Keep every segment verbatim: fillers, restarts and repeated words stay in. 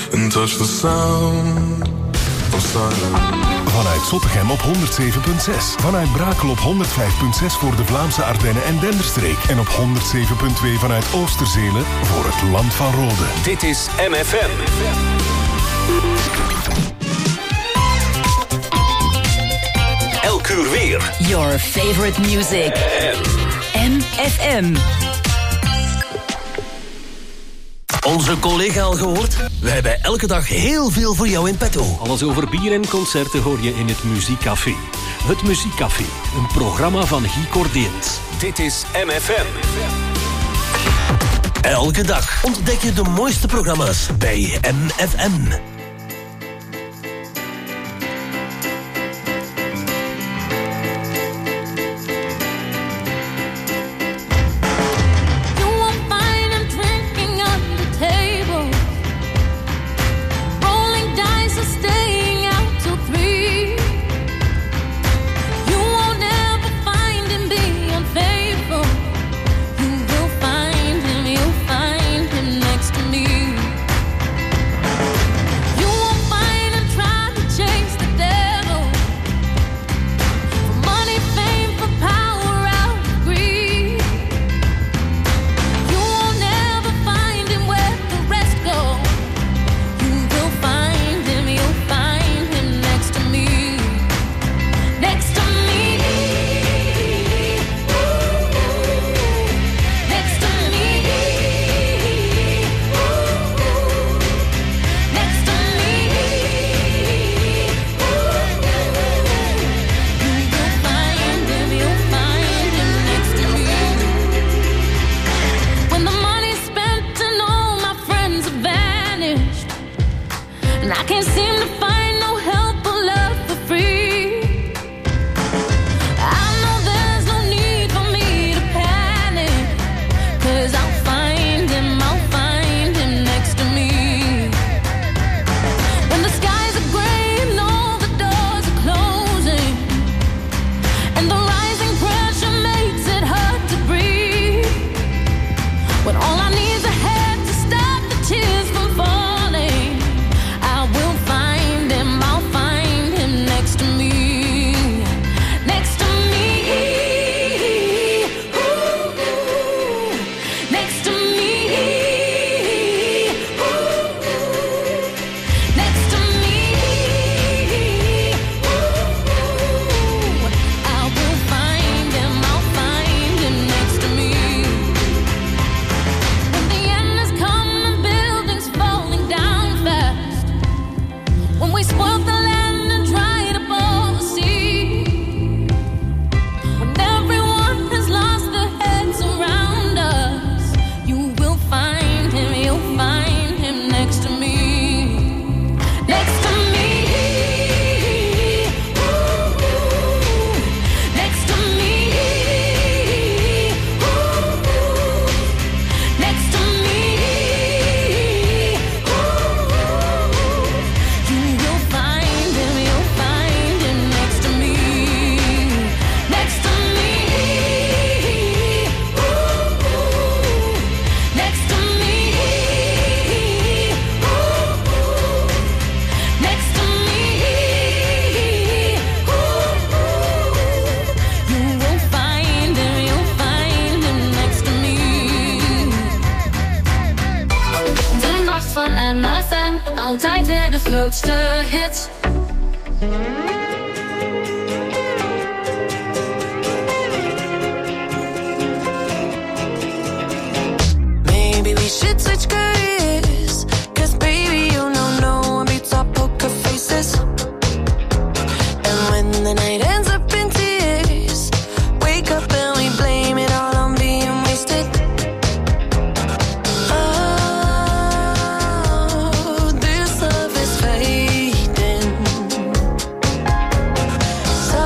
and touch the sound of silence. Vanuit Zottegem op honderd zeven komma zes. Vanuit Brakel op honderd vijf komma zes voor de Vlaamse Ardennen en Denderstreek. En op honderd zeven komma twee vanuit Oosterzelen voor het Land van Rode. Dit is M F M. Elk uur weer. Your favorite music. M F M. Onze collega al gehoord? We hebben elke dag heel veel voor jou in petto. Alles over bier en concerten hoor je in het Muziekcafé. Het Muziekcafé, een programma van Guy Cordeens. Dit is M F M. Elke dag ontdek je de mooiste programma's bij M F M. Altijd weer de grootste hits. Maybe we should switch careers, cause baby you know no one beats our poker faces. And when the night ends up in tears, wake up and we blame it all on being wasted. Oh, this love is fading. So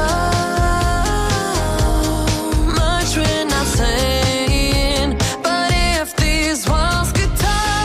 much we're not saying, but if these walls could talk,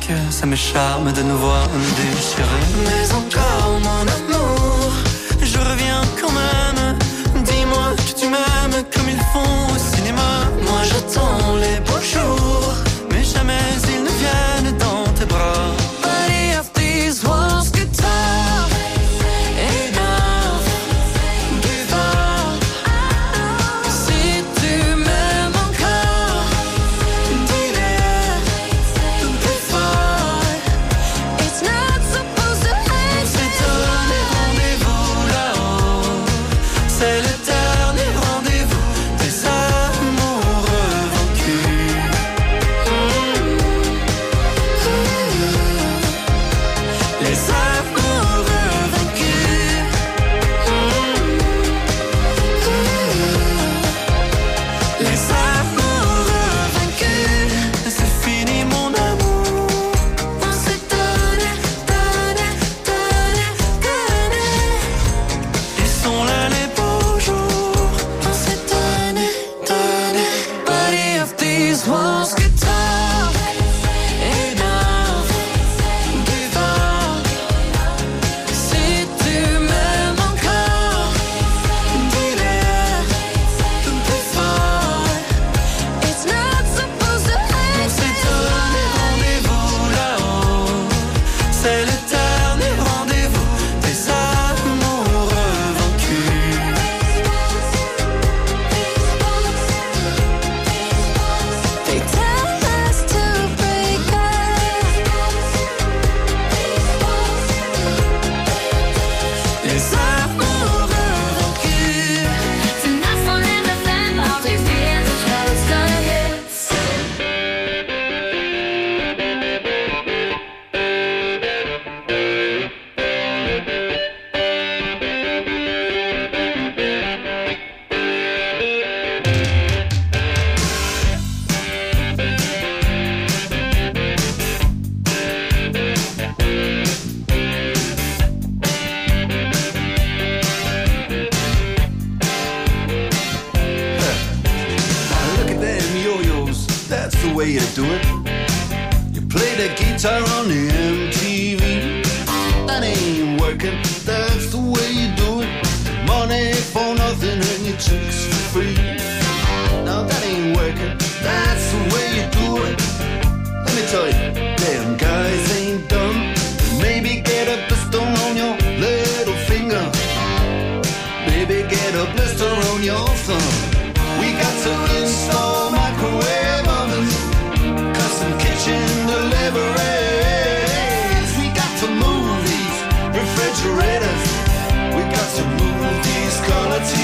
que ça me charme de nous voir nous déchirer. Mais encore mon amour, je reviens quand même. Dis-moi que tu m'aimes comme ils font au cinéma. Moi j'attends les beaux jours, mais jamais ils ne viennent dans tes bras. Body of these walls get tough. Enough, give up. Si tu m'aimes encore, dis-le plus fort. It's not supposed to end. On s'est donné rendez-vous là-haut. C'est le dernier rendez-vous des amoureux vaincus. Les amoureux vaincus. Les amoureux vaincus. C'est fini mon amour. On s'est donné, donné, donné, donné. Ils sont là les beaux jours. On s'est donné, donné. Body of these walls get tough. Enough, give up. Si tu m'aimes encore, dis-le plus fort. It's not supposed to On end. s'est donné rendez-vous là-haut. C'est le dernier rendez-vous des amoureux vaincus. They tell us to break up. Les amoureux vaincus. Tonight for M F M, all these years of close to hits. Look at them yo-yos, that's the way you do it. You play the guitar on the M T V. That ain't working, that's the way you do it. Money for nothing and your chicks for free. Now that ain't working, that's the way you do it. Let me tell you, them guys ain't dumb. Maybe get a blister on your little finger. Maybe get a blister on your thumb. We got to install microwave ovens, custom kitchen deliveries. We got to move these refrigerators. We got to move these color T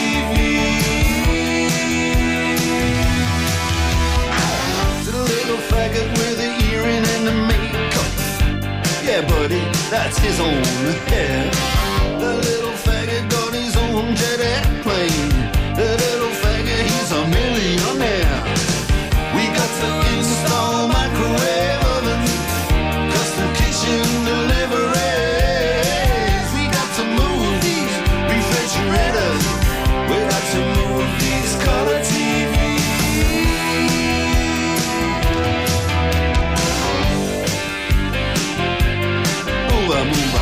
Vs. To the little faggot with the earring and the makeup. Yeah, buddy, that's his own hair. The little faggot got his own jet airplane. The little faggot, he's a millionaire. We got to install microwave ovens, custom kitchen deliveries. We got to move these refrigerators. We got to move these color T Vs. Move on, move on.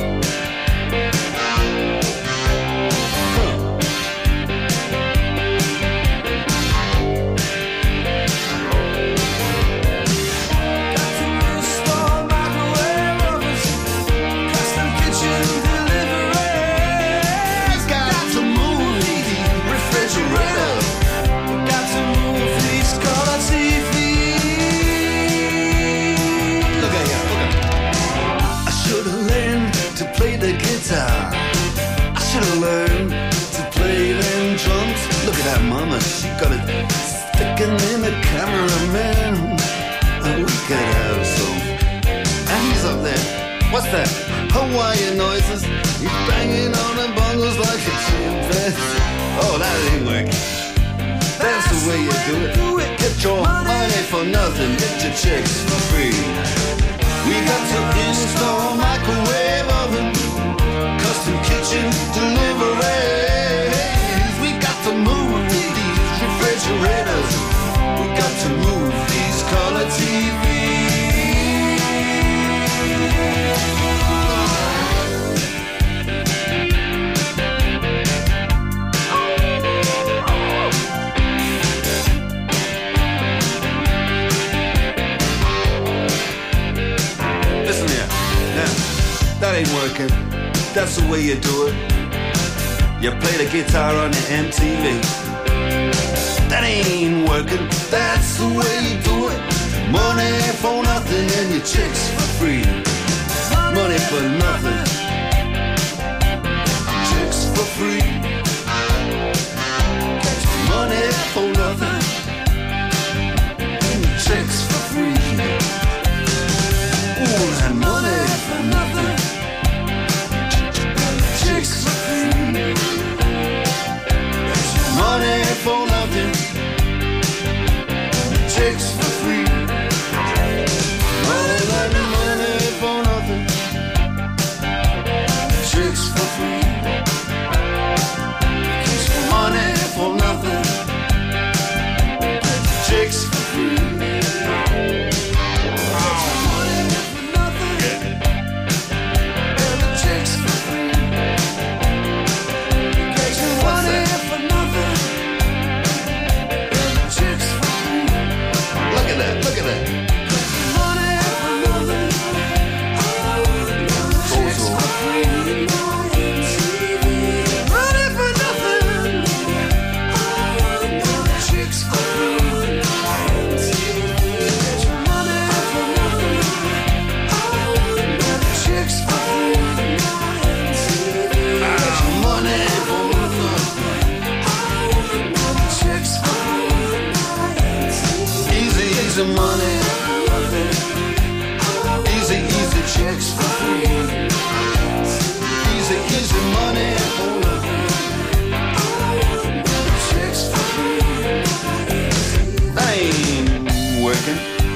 I should have learned to play them drums. Look at that mama, she got it sticking in the cameraman. Oh, we could have some. And he's up there. What's that? Hawaiian noises. He's banging on the bongos like a chimpanzee. Oh, that ain't working. That's the way you do it. Get your money for nothing, get your chicks for free. We got to install microwave oven, custom kitchen deliveries. We got to move these refrigerators. We got to move these color T Vs. ain't working. That's the way you do it. You play the guitar on the M T V. That ain't working. That's the way you do it. Money for nothing and your chicks for free. Money for nothing. Chicks for free. Money for nothing. And your chicks for free. Ooh, and money for nothing. Chicks for free. Money for nothing. Chicks for free. Money, money, money for nothing. Chicks for free. Money for nothing. Chicks for free. Look at that. Money for nothing. Chicks for free. Money for nothing. Chicks for free. Money for nothing. Chicks for free. Money for nothing. Chicks for free. Easy, easy money. Easy, easy chicks for free. Easy, easy money for nothing. Chicks for free. That ain't working.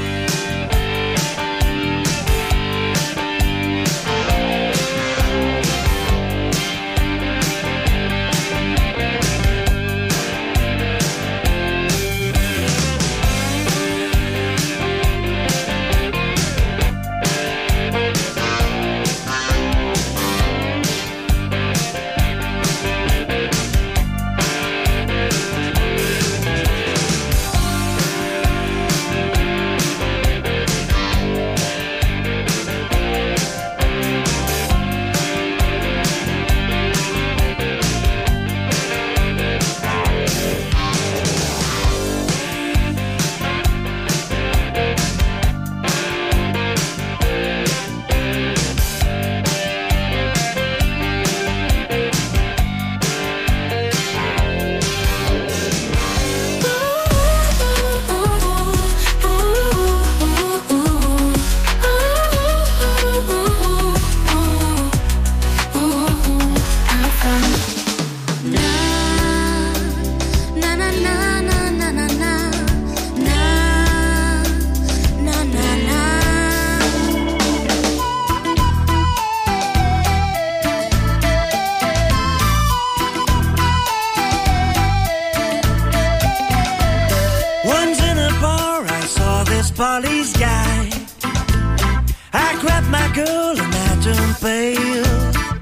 Polly's guy. I grabbed my girl and I turned pale.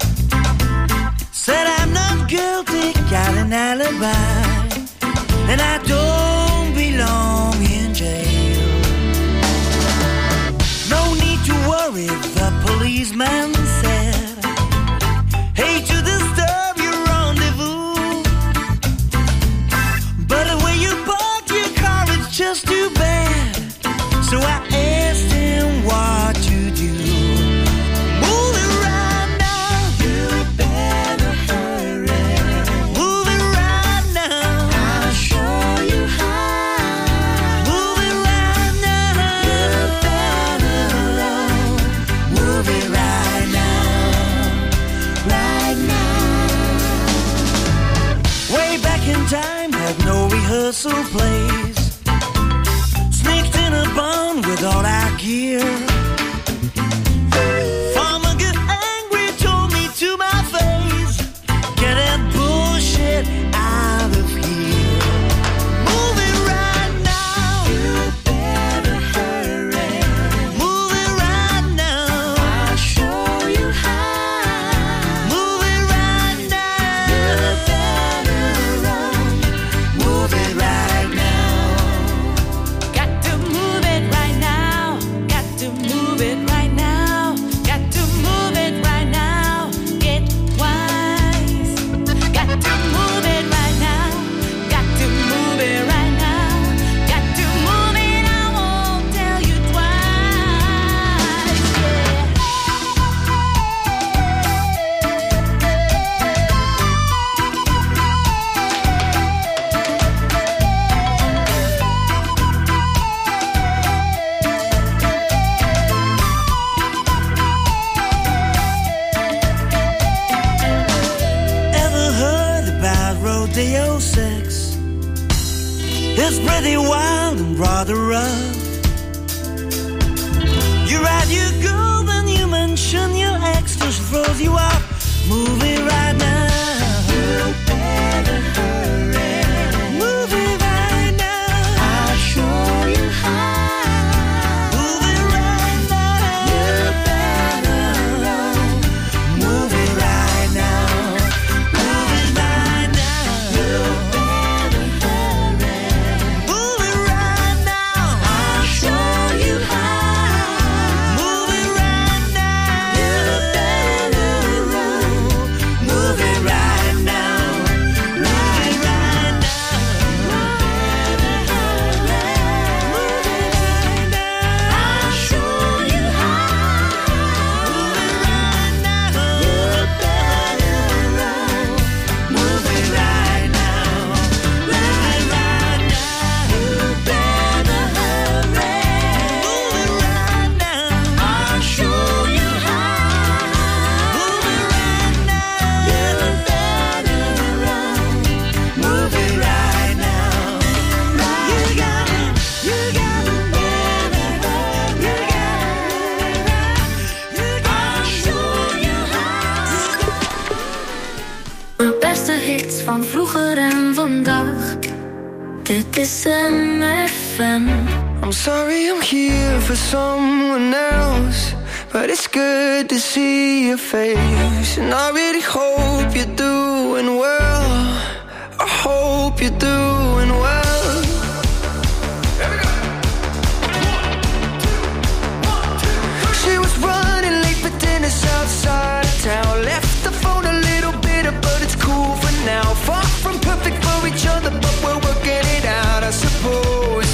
Said I'm not guilty, got an alibi, and I don't belong in jail. No need to worry, the policeman said. Hate to disturb your rendezvous, but the way you parked your car, it's just too bad. So I asked him what to do. Move it right now. You better hurry. Move it right now. I'll show you how. Move it right now. You better run. Move it right now. Right now. Way back in time, had no rehearsal plays. Sneaked in a barn with pretty wild and rather rough. You ride your girl, then you mention your ex just throws you up. Move it right now. You better hurry. Move it right now. I'll show you how. Move it right now. You better run. Move it right now. Move it right now. You better hurry. Move it right now. I'll show you how. Move it right now. You better run. Move it right now. Move it right now. Move it right now. I'll show you how. Move it right now. You better run. Move it right now. Move it right now. You better hurry. Move it right now. I'll show you how. Move it right now. You better run. Move it right now. You got it. You got it. You got it. I'll show you how. De beste hits van vroeger en vandaag. Dit is M F M. I'm sorry I'm here for someone else, but it's good to see your face. And I really hope you're doing well. I hope you're doing well. She was running late for dinner outside of town. Left the phone a little bitter, but it's cool for now. Far from perfect for each other, but we're working it out, I suppose.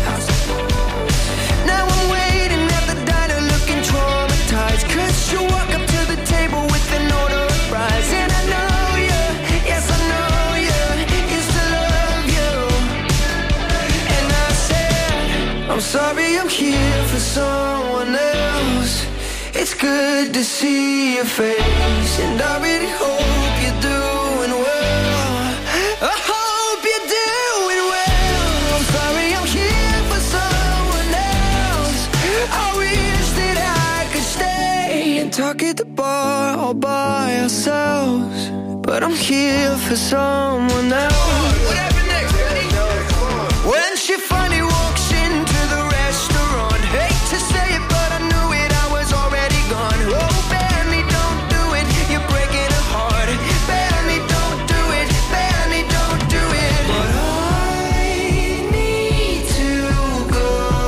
Now I'm waiting at the diner looking traumatized, 'cause you walk up to the table with an order of fries. And I know you, yes I know you, used to love you. And I said, I'm sorry I'm here for someone else. It's good to see your face, and I really hope you're doing well. I hope you're doing well. I'm sorry I'm here for someone else. I wish that I could stay and talk at the bar all by ourselves, but I'm here for someone else. What happened next, buddy? When she finally walks into the restaurant, hate to say it, but I knew it, I was already gone. Oh, Benny, don't do it, you're breaking her heart. Benny, don't do it, Benny, don't do it. But I need to go.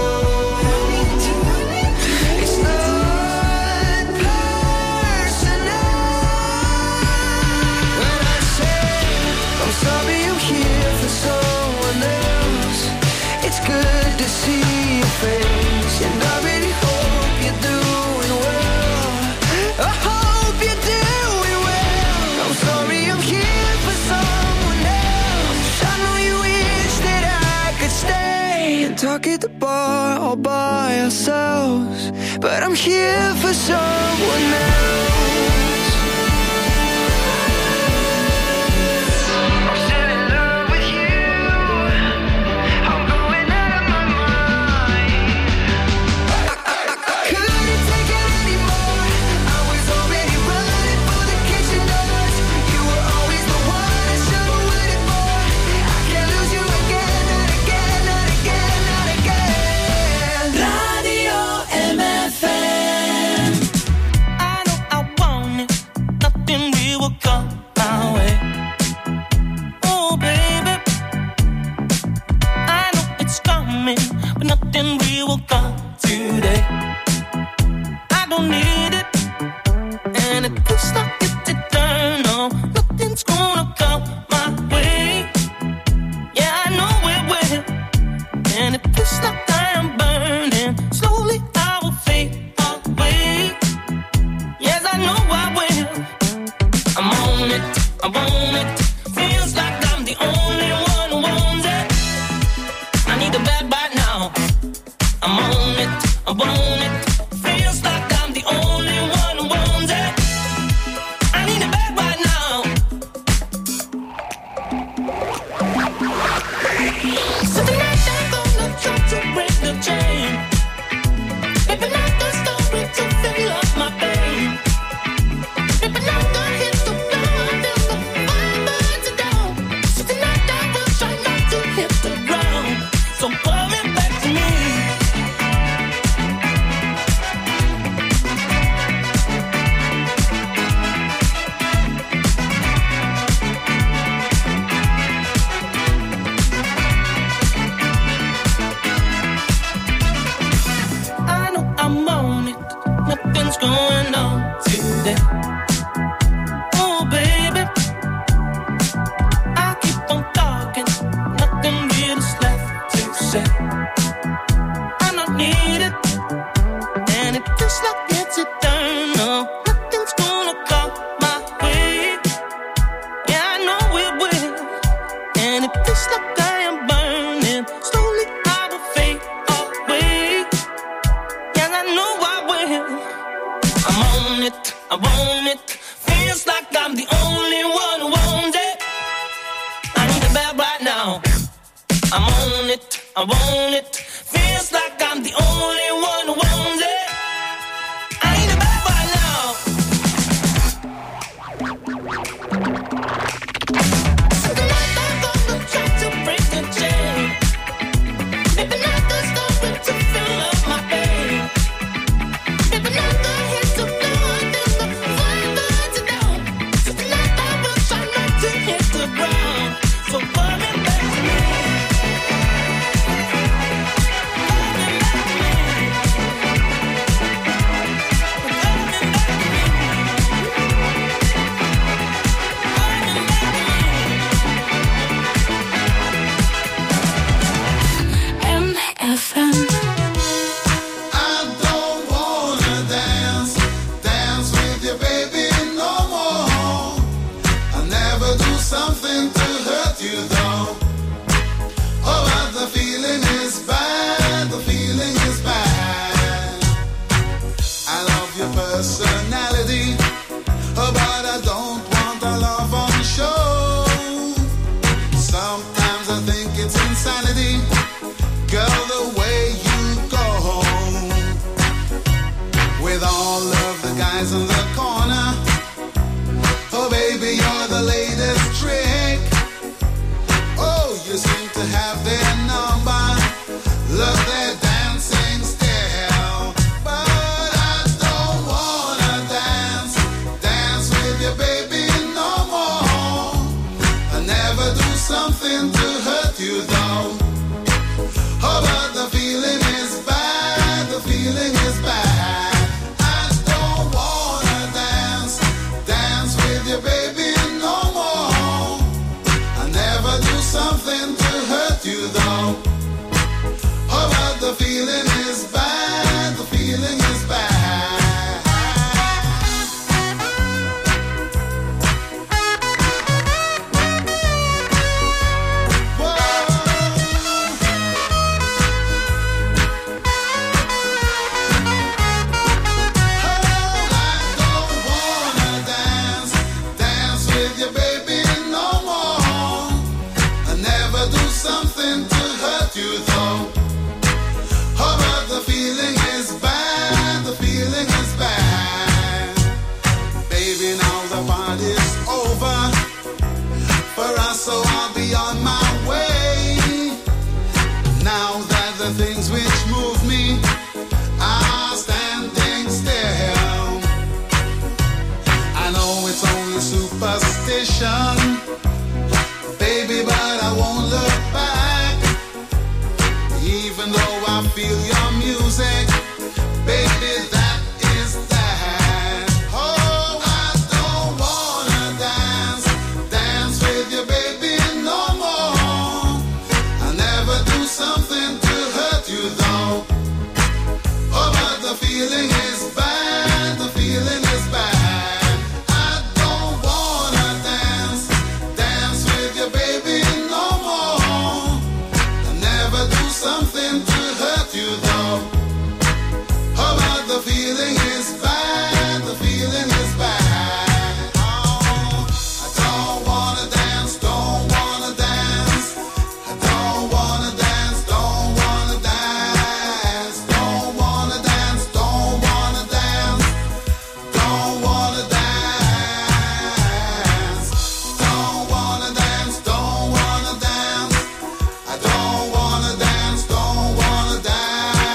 It's not personal. When I say I'm sorry I'm here for someone else, it's good to see your face, and I really hope you're doing well. I hope you're doing well. I'm sorry I'm here for someone else. I know you wish that I could stay and talk at the bar all by ourselves, but I'm here for someone else. I'm still in love with you. I'm going out of my mind. Couldn't take it anymore. I was already running for the kitchen doors. You were always the one I should have waited for. I can't lose you again, not again, not again, not again. Radio M F M. I know I want it. Nothing real will come my way. Oh, baby. I know it's coming, but nothing real will come today. I don't need it, and it feels like it's eternal. Nothing's gonna come my way. Yeah, I know it will, and it feels like I am burning. Slowly I will fade away. Yes, I know I will. I'm on it, I want it. Feels like I'm the only one who wants it. I need a bad bite now. I'm on it, I want it. Feels like I'm the only one who wants it. I need a bad bite now. So tonight day. Oh, baby, I keep on talking, nothing really is left to say. I don't need it, and it feels like it's eternal. Nothing's gonna come my way. Yeah, I know it will, and it feels like I am burning. Slowly I will fade away. Yeah, I know I will. I'm on it, I want it. Feels like I'm the only one who wants it. I need it back right now. I'm on it, I want it. Feels like I'm the only one who wants it. I need it back right now. So tonight I'm gonna try to break the chain. Maybe not the story to fill up my pain. Maybe not the hits of blood and the fire to down. So tonight I will try not to hit the ground. So coming back to me. M F M. I don't wanna dance, dance with you, baby, no more. I'll never do something to hurt you, though. Oh, but the feeling is bad, the feeling is bad. I love your personality, oh, but I don't want a love on show. Sometimes I think it's insanity, girl, the way you go home with all of the guys in the corner. Oh, baby, you're the latest trick. Oh, you seem to have their number, love their dancing style. But I don't wanna dance, dance with you, baby, no more. I never do something to hurt you, though. Oh, but the feeling is bad, the feeling is bad. I don't wanna dance, dance with you, baby, no more. I never do something to hurt you, though. Oh, but the feeling is bad, the feeling is bad. Something to hurt you, though. Oh, but the feeling is bad, the feeling is bad. Baby, now the party's over for us, so I'll be on my way. Now that the things which move me are standing still, I know it's only superstition, baby, but I won't look back. Even though I feel your music, baby, that is that. Oh, I don't wanna dance, dance with you, baby, no more. I'll never do something to hurt you, though. Oh, but the feeling is bad, the feeling is bad. I don't wanna dance, dance with you, baby, no more. I'll never do something to hurt you, though. Oh, but the feeling is bad, the feeling is bad. Oh, I don't wanna dance, don't wanna dance. I don't wanna dance, don't wanna dance. Don't wanna dance, don't wanna dance. Don't wanna dance. Don't wanna dance, don't wanna dance. I don't wanna dance, don't wanna dance.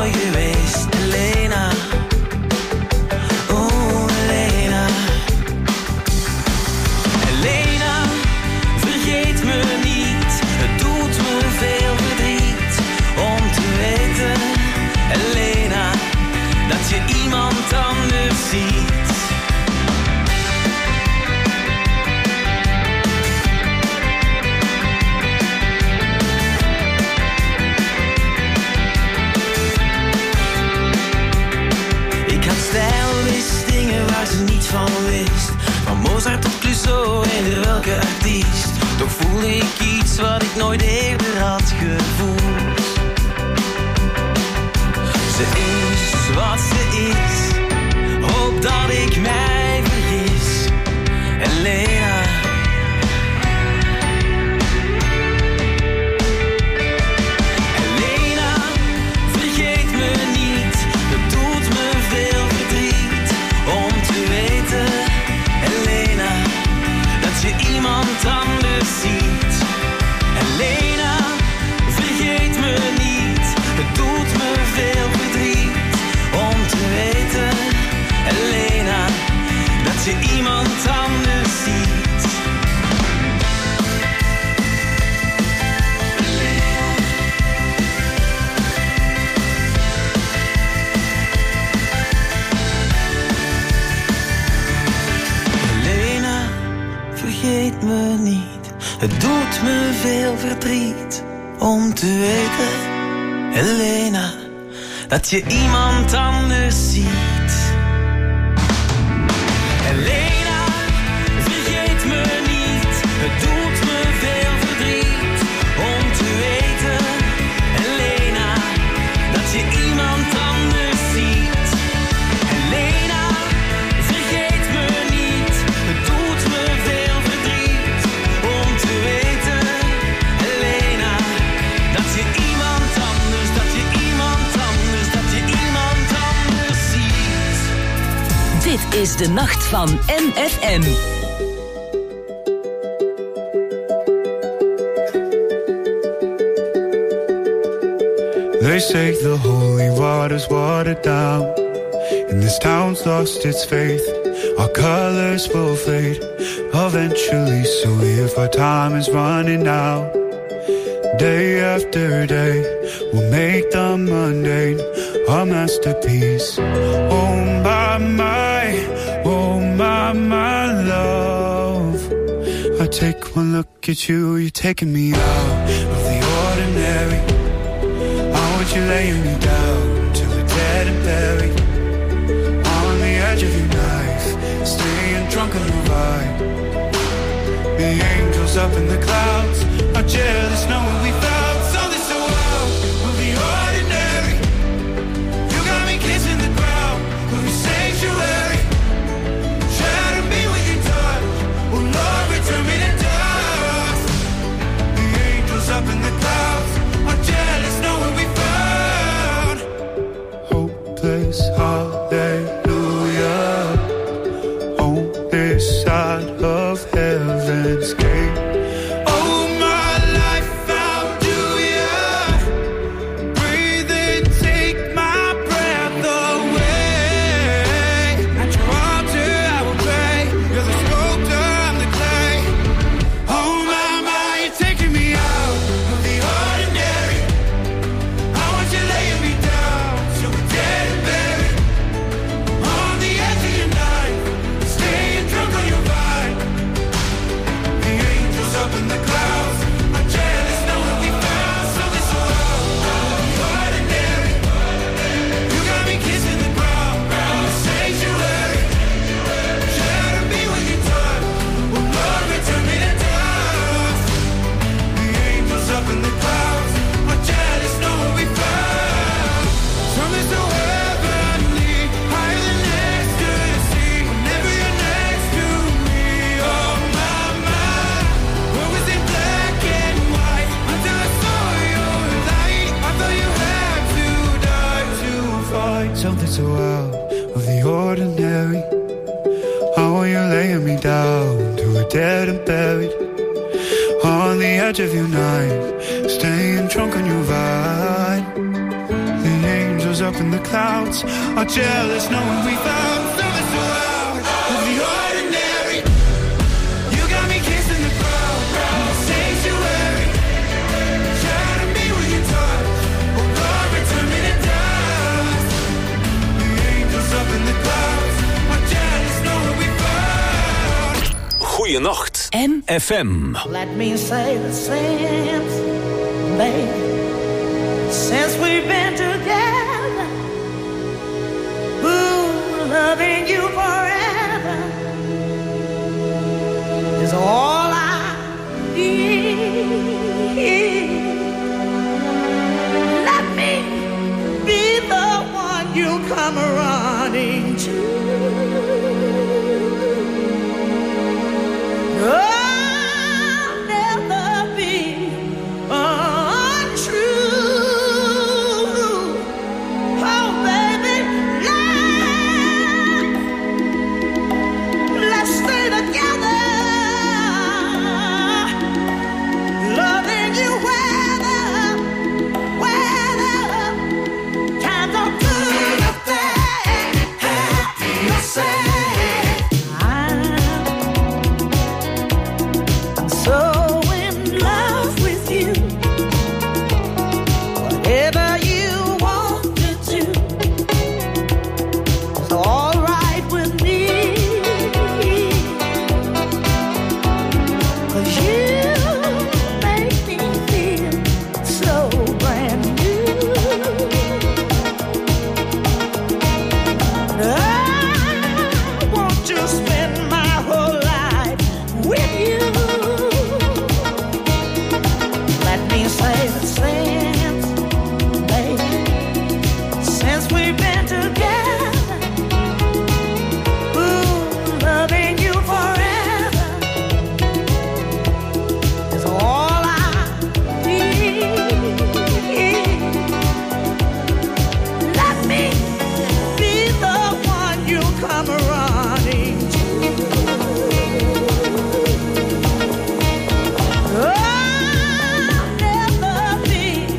mooi geweest, Elena. Oh, Elena. Elena, vergeet me niet. Het doet me veel verdriet om te weten, Elena, dat je iemand anders ziet. Van wist, van Mozart tot Clouseau, eender welke artiest. Toch voelde ik iets wat ik nooit eerder had gevoeld. Ze is wat ze is, hoop dat ik mij vergis, Elena. Elena, vergeet me niet, het doet me veel verdriet om te weten, Elena, dat je iemand anders ziet. Elena, vergeet me niet, het doet me veel verdriet om te weten, Elena, dat je iemand anders ziet. Vergeet me niet, het doet me veel verdriet om te weten, Elena, dat je iemand anders ziet. Elena, vergeet me niet, het doet me veel verdriet om te weten, Elena, dat je iemand anders ziet. Elena, vergeet me niet, het doet me veel verdriet om te weten, Elena, dat je iemand anders, dat je iemand anders, dat je iemand anders ziet. Dit is de nacht van M F M. They say the holy water's watered down, and this town's lost its faith. Our colors will fade eventually, so if our time is running out, day after day, we'll make the mundane a masterpiece. Oh my, my, oh my, my love, I take one look at you, you're taking me out of the ordinary. I want you laying me down till we're dead and buried, on the edge of your knife, staying drunk on the ride. The angels up in the clouds are jealous knowing we found something so wild of the ordinary. You got me kissing the ground of your sanctuary. Shatter me with your touch, oh Lord, return me to dust. The angels up in the clouds are jealous knowing we found hopeless hallelujah on this side of heaven's gate. Oh, my life found you, yeah. Breathe in, take my breath away. At your altar I will pray. You're the sculptor, I'm the clay. Oh, my, my, you're taking me out of the ordinary. I want you laying me down till we're dead and buried, on the edge of your knife, staying drunk on your vine. The angels up in the clouds are jealous knowing we found something so ordinary. You got me kissing the ground in the sanctuary. Shatter me with your touch, oh Lord, return me to dust. The angels up in the clouds are jealous knowing we found something so heavenly, higher than ecstasy. Whenever you're next to me, oh my, my. What was in black and white until I saw your light? I thought you had to die to find something so out of the ordinary. How are you laying me down to a dead and buried, on the edge of your knife, staying drunk on your vine. The angels in the clouds are jealous knowing we found something so out of the ordinary. You got me kissing the crowd, sanctuary. Shatter me with your touch, oh God, return me to dust. The angels up in the clouds are jealous knowing we found. Goeienacht, M F M. Let me say the same, baby. Since we've been together, ooh, loving you forever is all I need. Let me be the one you come running to. I'll never be untrue. Oh, baby, let's, let's stay together. Loving you weather, weather. Times are good up there, no say. I'm so in love with you. Whatever you want to do is all right with me. 'Cause you make me feel so brand new. I want to spend my whole life with you. Let me say the same, baby. Since we've been together, ooh, loving you forever is all I need. Let me be the one you come running to. I'll never be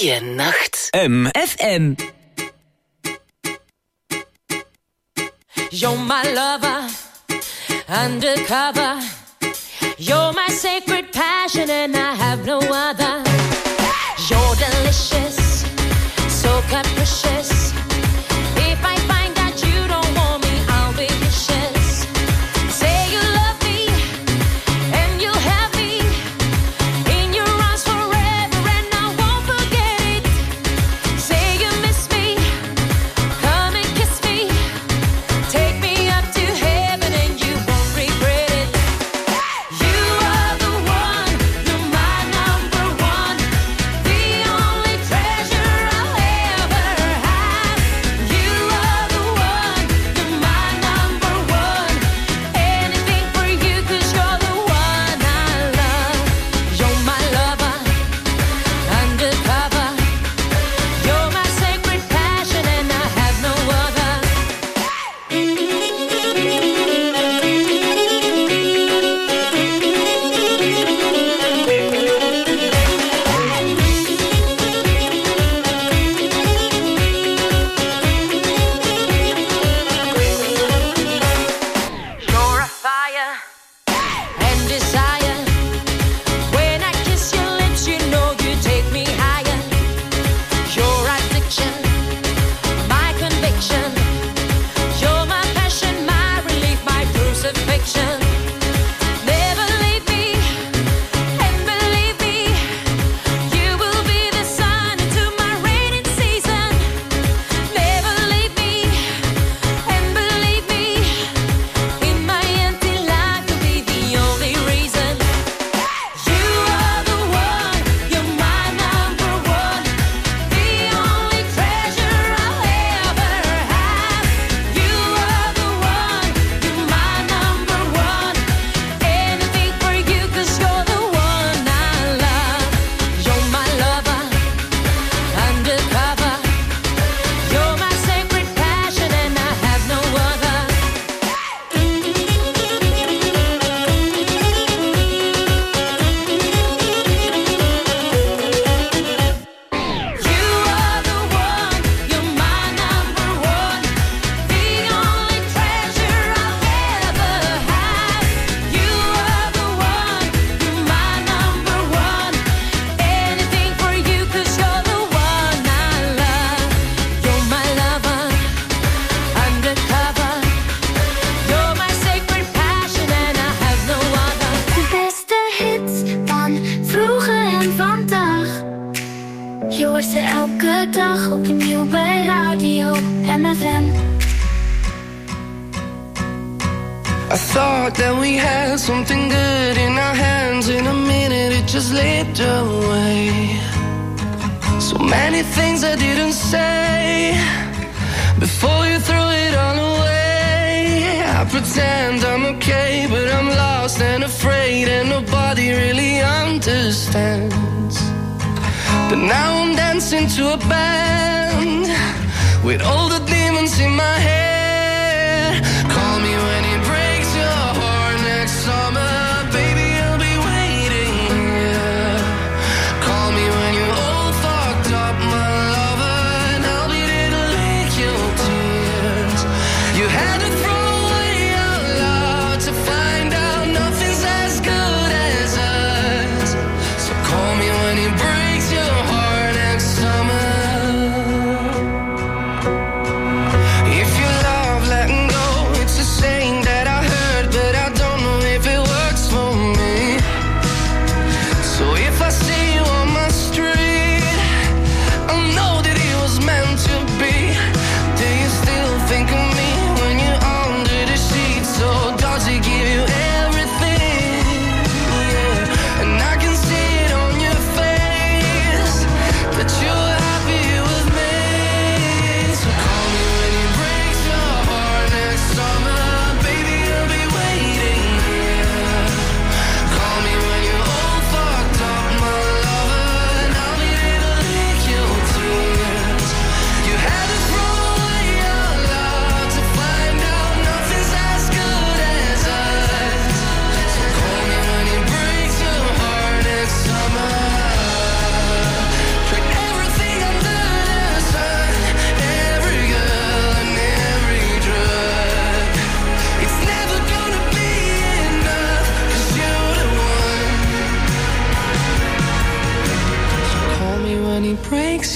Goeienacht. M. F M. You're my lover, undercover. You're my sacred passion and I have no other. You're delicious, so capricious. If I find that you don't want me, I'll be vicious. Say you love me and you'll have me in your arms forever and I won't forget it. Say you miss me, come and kiss me. Take me up to heaven and you won't regret it. You are the one, you're my number one, the only treasure I'll ever have. You are the one, you're my number one, anything for you 'cause you're the one I love. You're my lover, undercover. You're my sacred passion and I have no other. You're a fire and desire. When I kiss your lips, you know you take me higher. Your addiction, my conviction. You're my passion, my relief, my crucifixion. Never leave me, and believe me, you will be the sun into my raining season. Never leave me, and believe me, in my empty life you'll be the only reason. You are the one, you're my number one, the only treasure I'll ever have. You are the one, you're my number one, anything for you 'cause you're the one I love. You're my lover, undercover. You're my sacred passion and I have no other. You are the one, you're my number one, the only treasure I'll ever have. You are the one, you're my number one, anything for you 'cause you're the one I love. You're my lover, undercover. You're my sacred passion and I have no other. De beste hits van vroeger en vandaag. Je hoort ze elke dag opnieuw bij Radio M F M. I thought that we had something good in our hands. In a minute it just slipped away. So many things I didn't say before you threw it all away. I pretend I'm okay, but I'm lost and afraid, and nobody really understands. But now I'm dancing to a band with all the demons in my head. Call me when it breaks your heart next summer, baby, I'll be waiting here. Call me when you're all fucked up, my lover, and I'll be there to lick your tears. You had to throw away your love to find out nothing's as good as us. So call me when it breaks your heart next summer. If you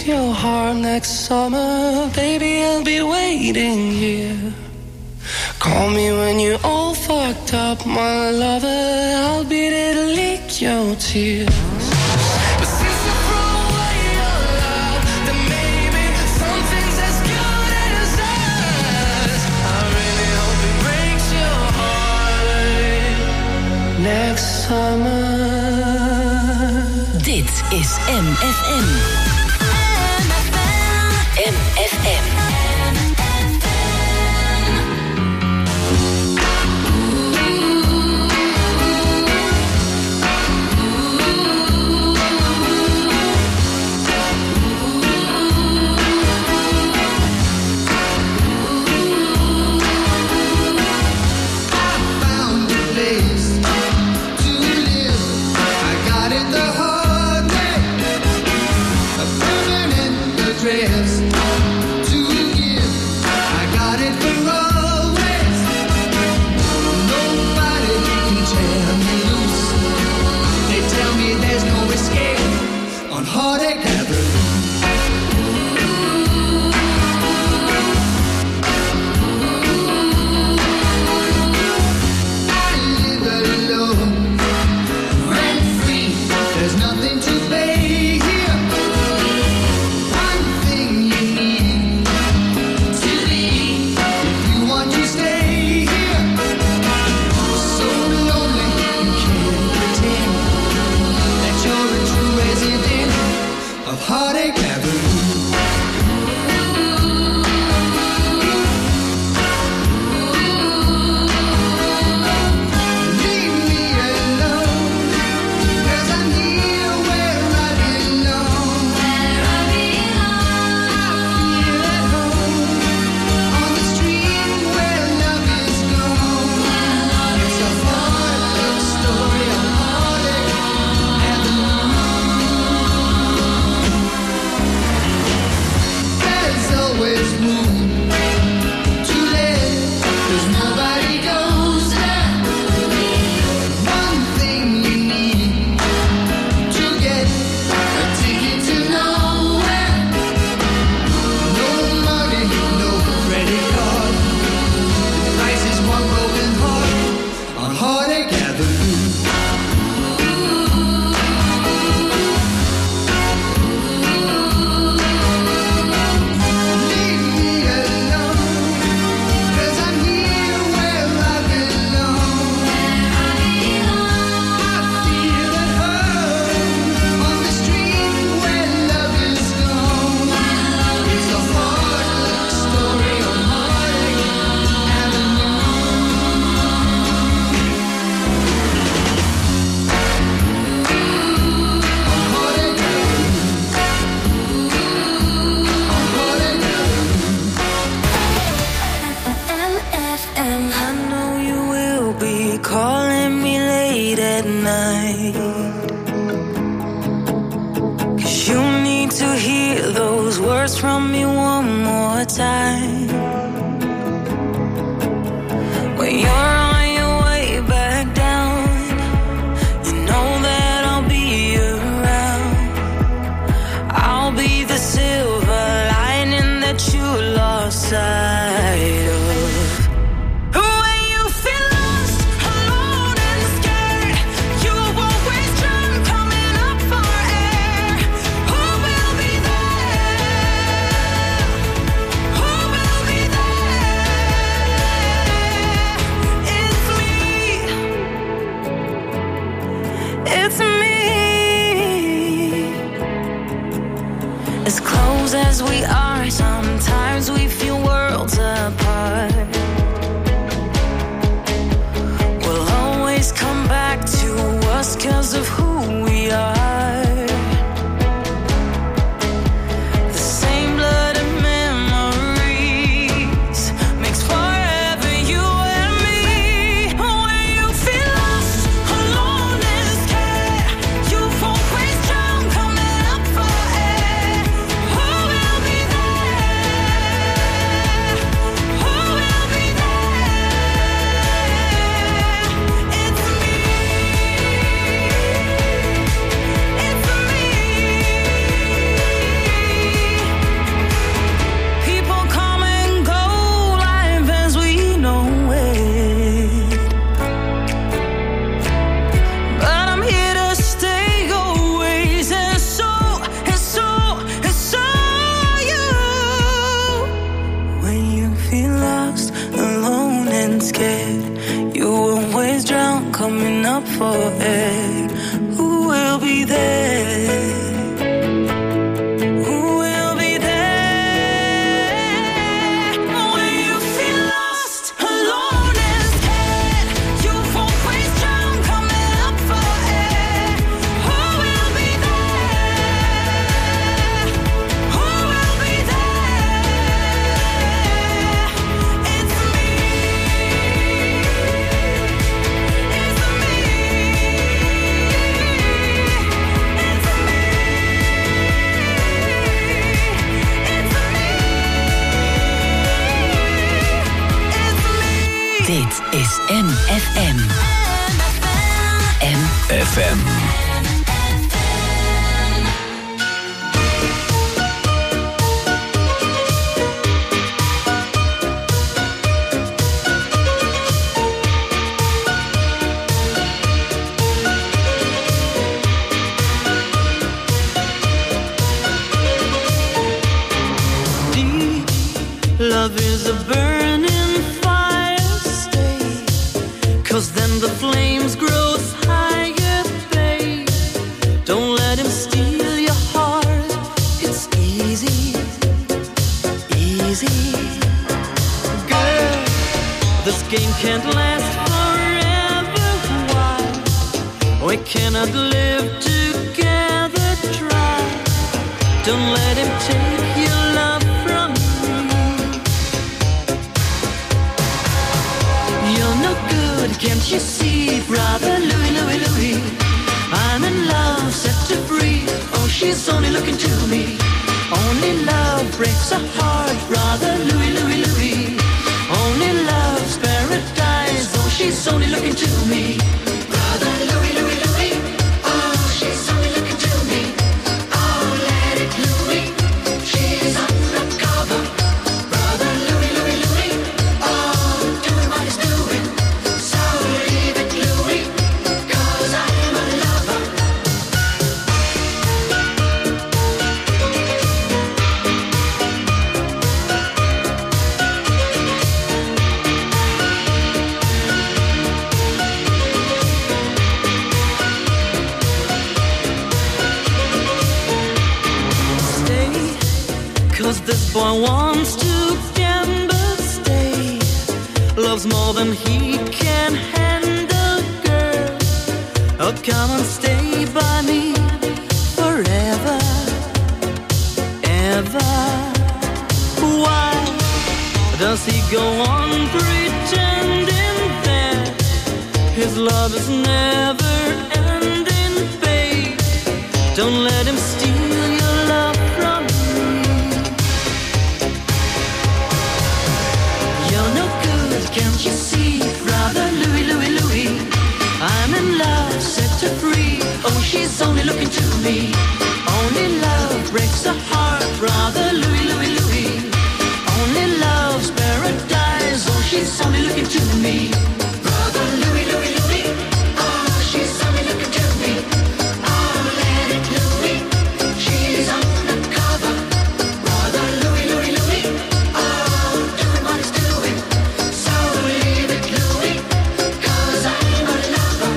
your heart next summer, baby, I'll be waiting here. Call me when you're all fucked up, my lover, I'll be there to lick your tears. But since you throw away your love, then maybe something's as good as us. I really hope it breaks your heart next summer. Dit is M F M. M F M. for air. Who will be there? Dit is M F M. M F M. Deep love is a burning, 'cause then the flames grow higher, babe. Don't let him steal your heart. It's easy, easy. Girl, this game can't last forever. Why? We cannot live together. Try. Don't let him take your love from me. You're no good, can't you see, brother Louie, Louie, Louie? I'm in love, set to free. Oh, she's only looking to me. Only love breaks a heart, brother Louie, Louie, Louie. Only love's paradise. Oh, she's only looking to me. Brother Louie, Louie, Louie. Oh, she's only looking to me. Oh, let it Louie. She's undercover. Brother Louie, Louie, Louie. Oh, doing what he's doing. So leave it, Louie, 'cause I'm a lover. Stay, 'cause this boy wants to gamble. Stay, loves more than he can handle, girl. Oh, come and stay by me forever, ever. Why does he go on pretending that his love is never ending, babe? Don't let him steal your love from me. You're no good, can't you see, brother Louie, Louie, Louie? I'm in love, set to free. Oh, she's only looking to me. Only love breaks a heart, brother Louie, Louie, Louie. Only love's paradise. Oh, she's only looking to me. Brother Louie, Louie, Louie. Oh, she's only looking to me. Oh, let it Louie. She's undercover. Brother Louie, Louie, Louie. Oh, doing what he's doing. So leave it Louie, 'cause I'm a lover.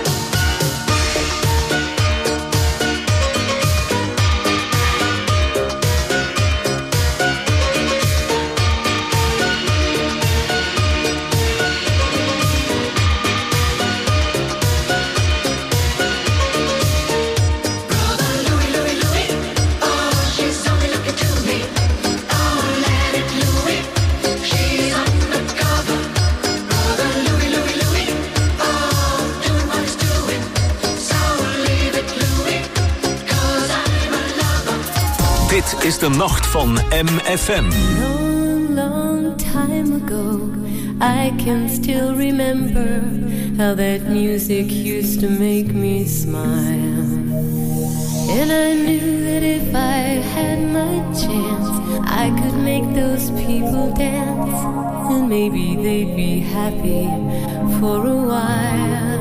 Brother Louie, Louie, Louie. Oh, she's only looking to me. Oh, let it Louie. She's undercover. Brother Louie, Louie, Louie. Oh, doing what he's doing. So leave it Louie, 'cause I'm a lover. Dit is de nacht van M F M. Long, long time ago, I can still remember how that music used to make me smile. And I knew that if I had my chance, I could make those people dance, and maybe they'd be happy for a while.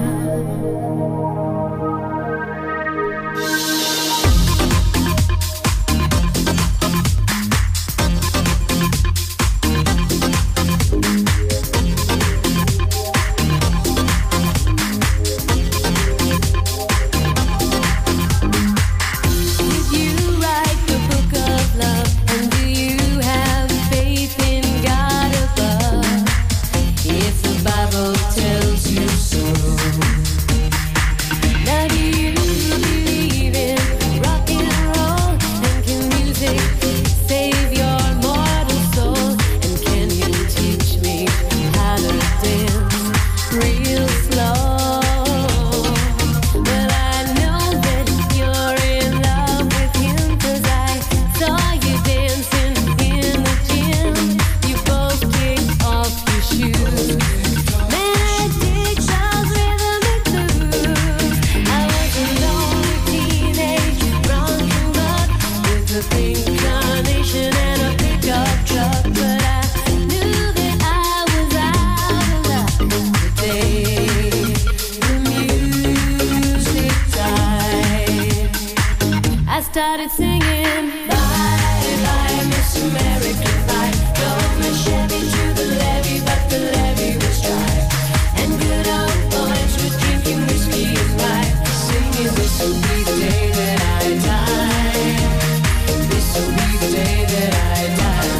started singing, bye, bye, Miss America, bye. Drove my Chevy to the levee, but the levee was dry. And good old boys were drinking whiskey and rye, singing, this will be the day that I die. This will be the day that I die.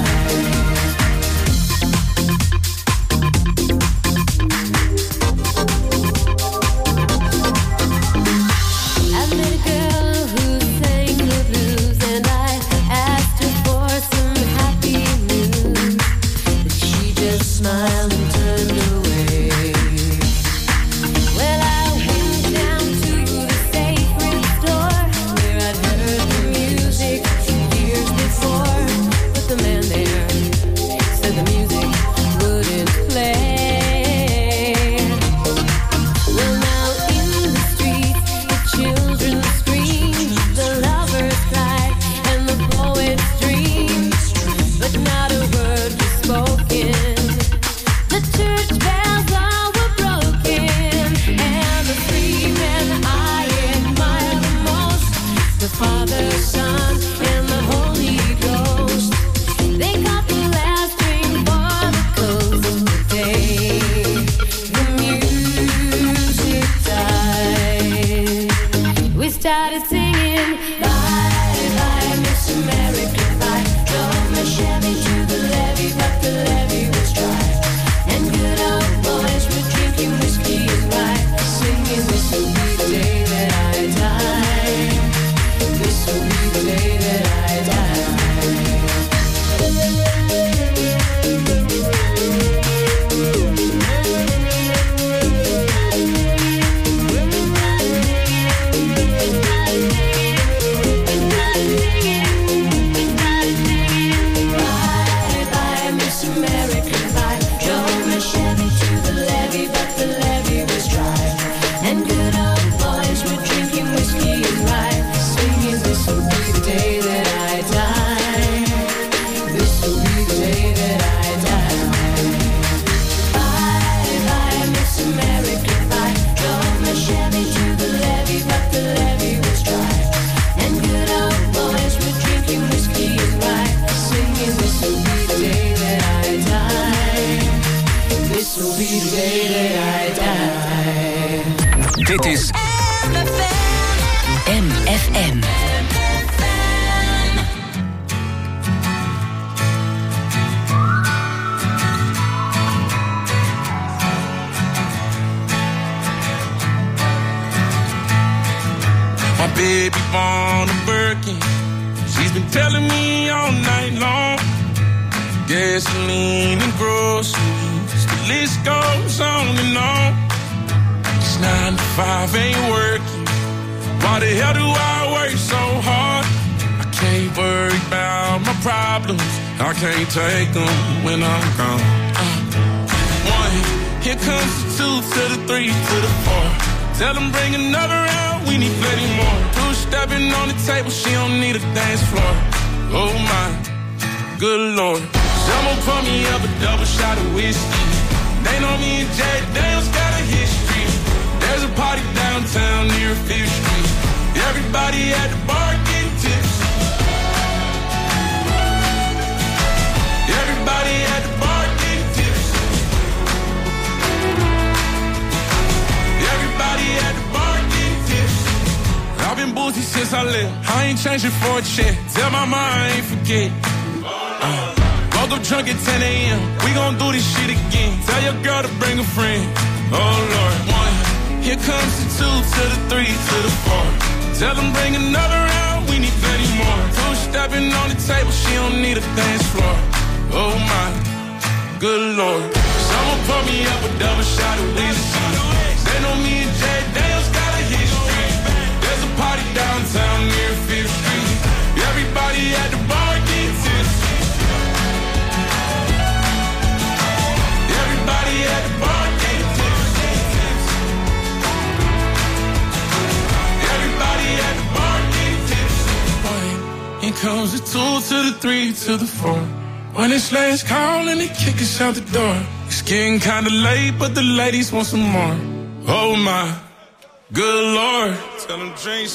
I met a girl who sang the blues, and I asked her for some happy news, but she just smiled and turned away. Well, I went down to the sacred store where I'd heard the music years before, but the man there said the music wouldn't play. Well, now in the street, the children scream, the lovers cry, and the poets dream, but not a word was spoken. The church bells all were broken, and the three men I admire the most, the Father, Son, and the Holy Ghost. They caught the last train for the coast the day the music died. We started singing, bye, bye, Miss America, bye. Drove my Chevy to the levee, but the levee was dry. And good old boys were drinking whiskey and rye, singing, this will be the day that I die. This will be the day that I die. Bye, bye, Miss America, bye. Drove my Chevy to the levee, but the levee was dry. And good old boys were drinking whiskey and rye, singing, this will be the day that I die. This will be the day that I die. Bye, bye, Miss America, bye. Drove my Chevy to the levee, but the levee was dry. And good old boys were drinking whiskey and rye, singing, this will be the day that I die. This will be the day that I die. Dit is M F M. My baby born a Birkin. She's been telling me all night long. Gasoline and groceries, the list goes on and on. It's nine to five, ain't working. Why the hell do I work so hard? I can't worry about my problems. I can't take them when I'm gone. Uh, one, here comes the two to the three to the four. Tell them bring another round, we need plenty more. Two stepping on the table, she don't need a dance floor. Oh my, good Lord. Someone pour me up a double shot of whiskey. They know me and Jay Daniels got a history. There's a party downtown near Fifth Street. Everybody at the bar getting tipsy. Everybody at the bar getting tipsy. Everybody at the bar getting tipsy. I've been boozy since I left. I ain't changing for a check. Tell my mom I ain't forget. Uh, woke up drunk at ten a.m. We gon' do this shit again. Tell your girl to bring a friend. Oh Lord, one. Here comes the two to the three to the four. Tell them bring another round, we need plenty more. Two stepping on the table, she don't need a dance floor. Oh my, good Lord. Someone pour me up a double shot of whiskey. They know me and Jay Daniels got a history. There's a party downtown near Fifth Street. Everybody at the bar getting tipsy. Everybody at the bar getting tipsy. Everybody at the bar getting tipsy. Here comes the two to the three to the four. When it's last call and they kick us out the door. It's getting kinda late, but the ladies want some more. Oh my, good Lord. Tell them drink